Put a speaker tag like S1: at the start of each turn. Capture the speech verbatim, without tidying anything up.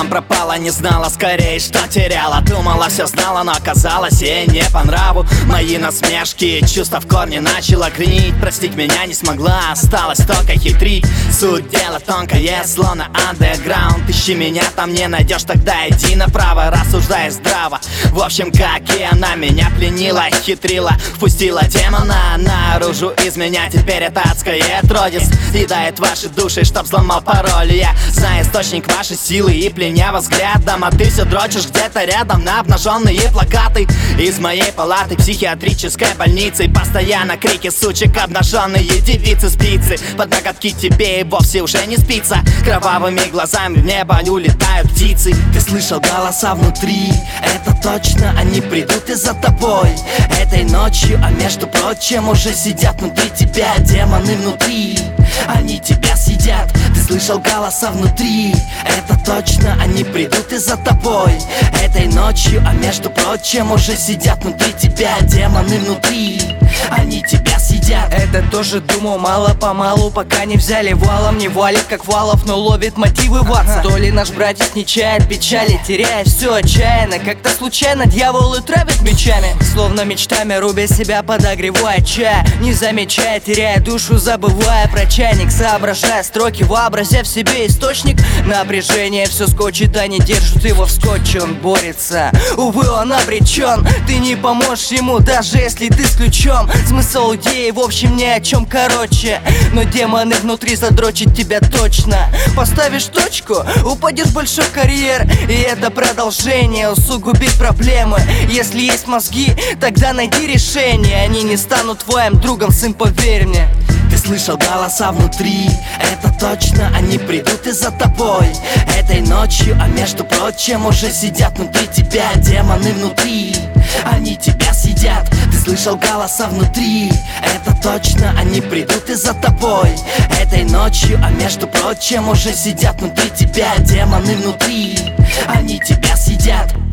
S1: делом пропала, не знала скорее, что теряла. Думала, все знала, но оказалось ей не по нраву мои насмешки. Чувства в корне начала гринить, простить меня не смогла, осталось только хитрить. Суть дела тонкая, словно андеграунд. Ищи меня там не найдешь, тогда иди направо, рассуждай здраво. В общем, как и она меня пленила, хитрила, впустила демона наружу из меня. Теперь это адское отродец съедает ваши души, чтоб взломал пароль. Я знаю источник вашей силы и пленя вас взглядом, а ты все дрочишь где-то рядом на обнаженные плакаты из моей палаты психиатрической больницы. Постоянно крики сучек, обнаженные девицы, спицы под ноготки тебе и вовсе уже не спится. Кровавыми глазами в небо улетают птицы. Ты слышал голоса внутри, это точно они придут и за тобой этой ночью. А между прочим уже сидят внутри тебя демоны внутри, они тебя съедят. Ты слышал голоса внутри, это точно они придут и за тобой этой ночью. А между прочим уже сидят внутри тебя демоны внутри, они тебя съедят.
S2: Это тоже думал мало-помалу, пока не взяли валом. Не валит как валов, но ловит мотивы ватса. То ли наш братец не чает печали, теряя все отчаянно. Как-то случайно дьяволы травят мечами, словно мечтами рубя себя, подогревая чая. Не замечая, теряя душу, забывая про чайник, соображая строки, вообразя в себе источник напряжения. Все скочит, а не держит его в скотче. Он борется, увы, он обречен. Ты не поможешь ему, даже если ты с ключом. Смысл идеи в общем ни о чем, короче. Но демоны внутри задрочат тебя точно. Поставишь точку, упадешь в большой карьер, и это продолжение усугубит проблемы. Если есть мозги, тогда найди решение. Они не станут твоим другом, сын, поверь мне.
S1: Ты слышал голоса внутри, это точно они придут и за тобой этой ночью. А между прочим уже сидят внутри тебя демоны внутри, они тебя съедят. Ты слышал голоса внутри, это точно они придут и за тобой этой ночью. А между прочим уже сидят внутри тебя демоны внутри, они тебя съедят.